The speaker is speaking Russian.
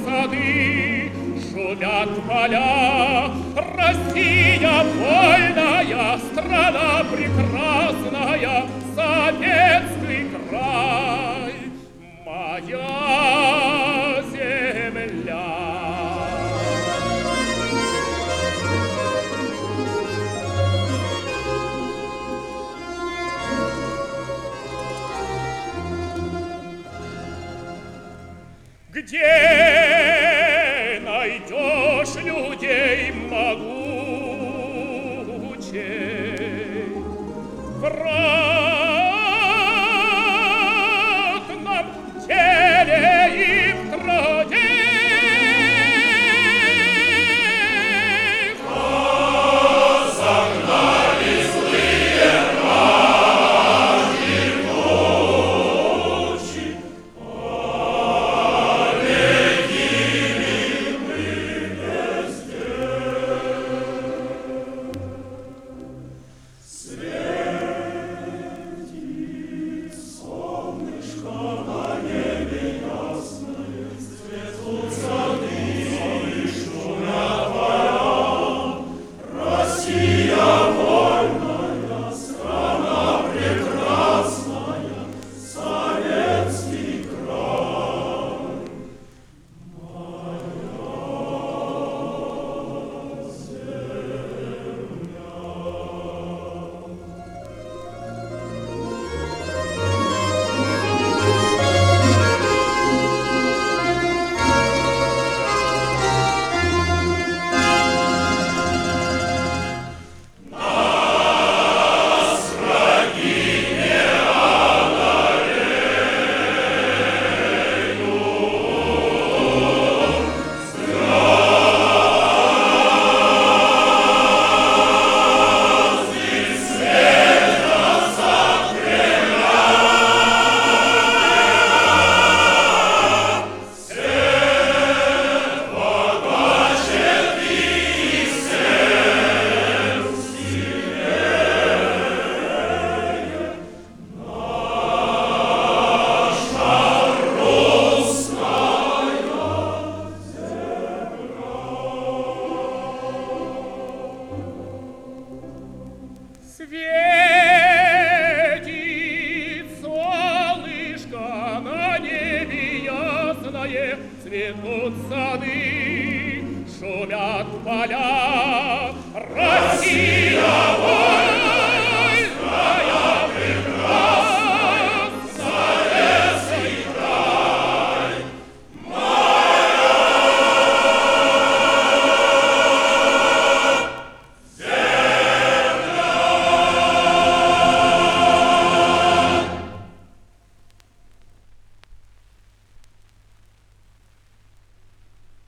сады, шумят поля. Россия вольная, страна прекрасная, Советский край, моя земля. Где найдешь людей могучих? Враг нам в теле и в труде. Согнали злые вражьи ночи, полетели мы вместе. Светит солнышко на небе ясное, цветут сады, шумят поля. Россия вольная, страна прекрасная, Советский край, моя нас враги не одолеют. Звезды светятся Кремля. Свет погашет и свет сильнее. Наша русская Светит солнышко на небе ясное, цветут сады, шумят поля. Россия вольная,